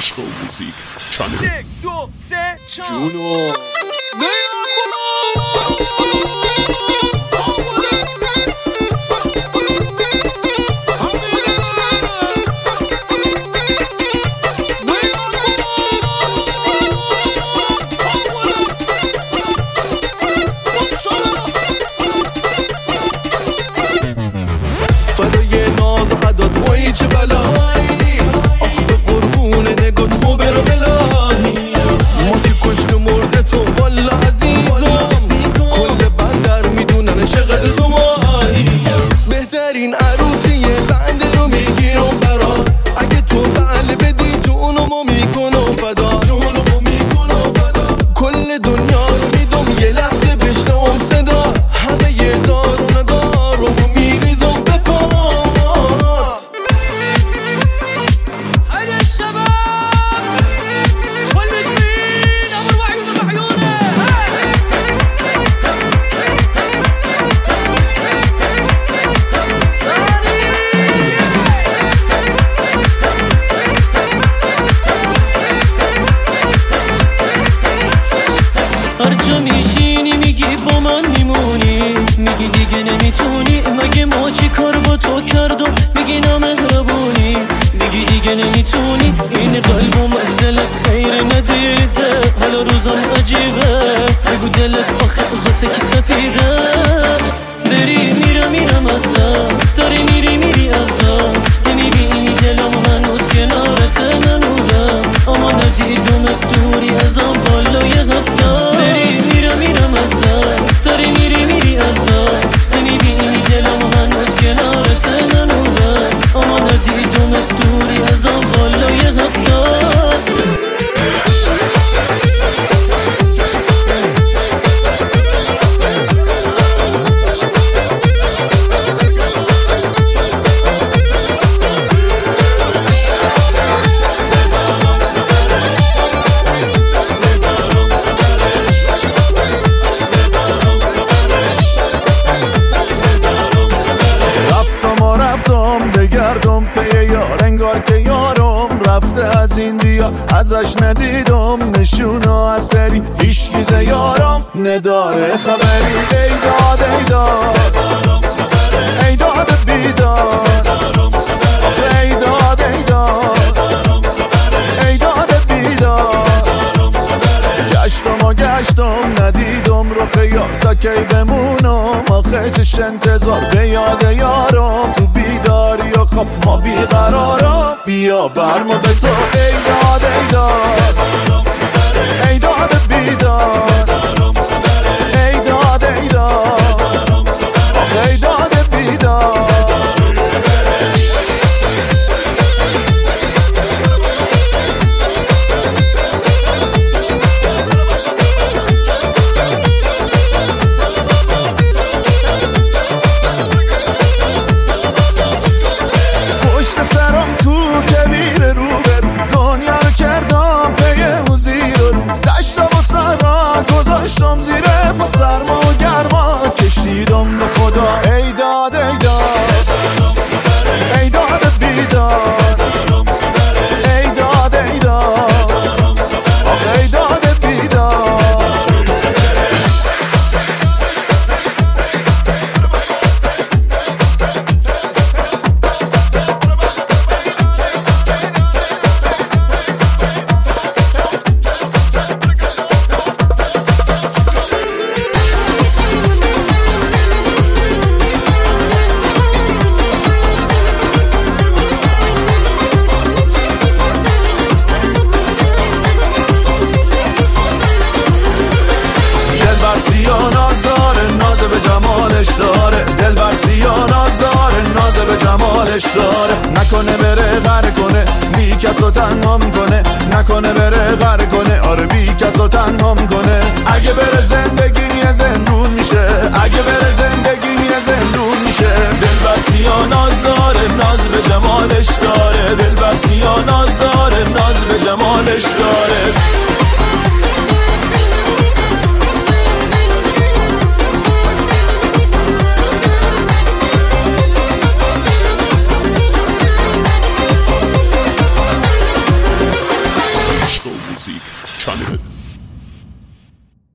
عشق و موزیک چانل. 1 2 3 4 جونو فدای ناز و عداد وای چه بلایی آخ به قربون نگات ما برو بلایی ما که کشت مرده تو والا عزیزم کل بندر میدونن چقدر تو مایی بهترین عروسیه بنده رو میگیرم برات اگه تو بله بدی جونمو میکنم فدا کل دنیا رو میدم یه لحظه بشنوم صدا همه یه دارون دارم و میریزم به پات هيا الشباب كل جميل ابو الوعي بعيونه هر جا میشینی میگی با من میمونی میگی دیگه نمیتونی مگه ما چی کار با تو کردم میگی نامهربونی میگی دیگه نمیتونی این قلبم از دلت خیر ندیده حالا روزم عجیبه بگو دلت آخه غصه کی تپیده بری میرم از دست داری میری از دست نمیبینی دلم هنوز کنارت هنوزم اما ندیدمت دوری ازم بالای هفته بری میرم از دست داری میری از دست نمیبینی دلم هنوز کنارت هنوزم اما ندیدمت دوری ازم بالای هفته رفتم بگردم پی یار انگار که یارم رفته از این دیا ازش ندیدم نشونا اثری هیچگیز یارم نداره خبری ای داد ای داد ای داد بیداد ای داد ای داد ای داد بیداد گشتم ندیدم رخ یار تا کی بمونم آخه چش انتظار به یاد یارم تو بیداری و خب ما بیقرارم بیا برما به تو ای داد ای داد ای داد بیداد ای داد ای داد آخه ای داد بیداد گذاشتم زیر پا سرما و گرما کشیدم به خدا ای داد ای داد ای داد بیداد ای داد ای داد آخه ای داد بیداد داره نکنه بره غر کنه بی کسو تنهام کنه نکنه بره غر کنه آره بی کسو تنهام کنه اگه بره زندگی یه زندون میشه اگه بره زندگی یه زندون میشه دلبر سیا ناز داره ناز به جمالش داره دلبر سیا ناز داره ناز به جمالش داره Music Channel.